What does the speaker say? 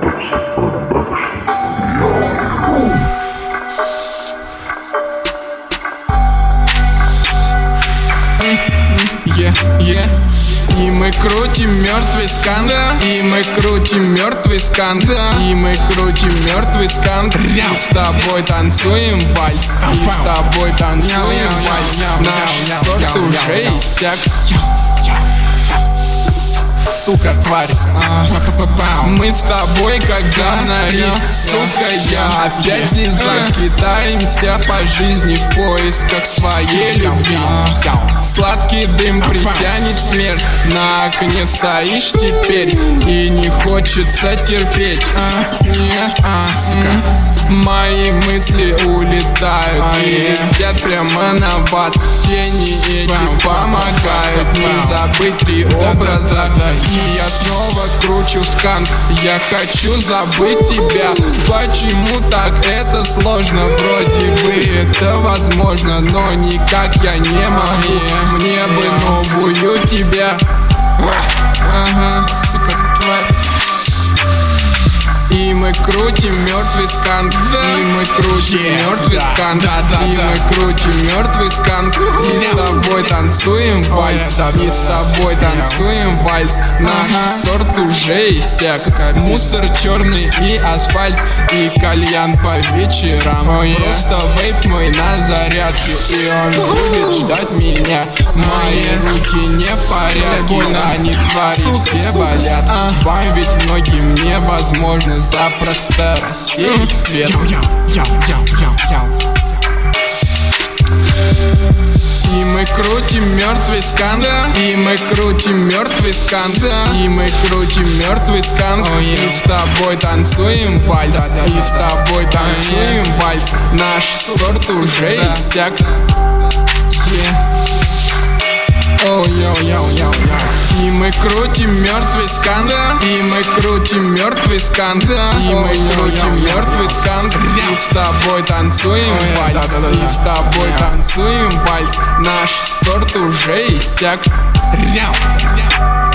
И мы крутим мертвый сканк, и мы крутим мертвый сканк, и мы крутим мертвый сканк. И с тобой танцуем вальс, и с тобой танцуем вальс. Наш сорт уже иссяк. Сука, тварь, мы с тобой как говнари. Сука, я опять в слезах. Скитаемся по жизни в поисках своей любви. Сладкий дым притянет смерть. На окне стоишь теперь, и не хочется терпеть. Сука, мои мысли улетают и летят прямо на вас. Тени эти помогают не забыть три образа. И я снова кручу сканк. Я хочу забыть тебя. Почему так это сложно? Вроде бы это возможно, но никак я не могу. Мне бы новую тебя. Сука, тварь. И мы крутим мертвый сканк, и мы крутим мертвый сканк, и мы крутим мертвый сканк. И с тобой танцуем вальс, и с тобой танцуем вальс. Наш сорт уже иссяк. Мусор черный и асфальт, и кальян по вечерам. Просто вейп мой на зарядке, и он будет ждать меня. Мои руки не в порядке, они твари все болят. Вам ведь многим невозможно запросто рассеять свет. И мы крутим мертвый сканк, и мы крутим мертвый сканк, и мы крутим мертвый сканк. И с тобой танцуем вальс, и с тобой танцуем вальс. Наш сорт уже иссяк. И мы крутим мертвый сканк, и мы крутим мертвый сканк, и мы крутим мертвый сканк. И с тобой танцуем вальс, и с тобой танцуем вальс. Наш сорт уже иссяк.